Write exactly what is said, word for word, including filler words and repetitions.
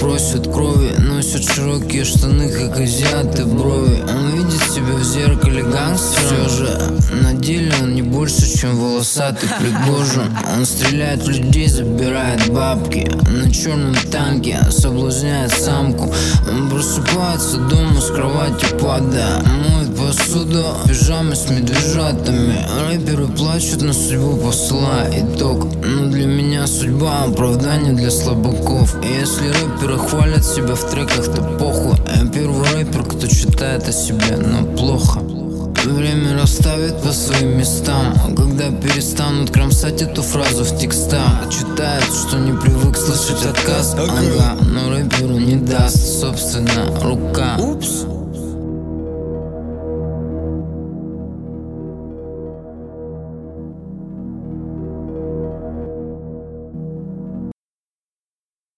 просит крови, носит широкие штаны, как азиаты брови. Он видит себя в зеркале гангстера, все же на деле он не больше, чем волосатый Пригожин. Он стреляет в людей, забирает бабки на черном танке, соблазняет самку. Он просыпается дома с кровати, падая, моет посуду в пижаме с медвежатами. Рэперы плачут, на судьбу посылая итог. Но для меня судьба оправдание для слабаков. И если рэперы хвалят себя в треках, то похуй. Я первый рэпер, кто читает о себе, но плохо. Время расставит по своим местам, а когда перестанут кромсать эту фразу в текстах, читают, что не привык слышать отказ. Ага, но рэперу не даст, собственно, рука. Упс.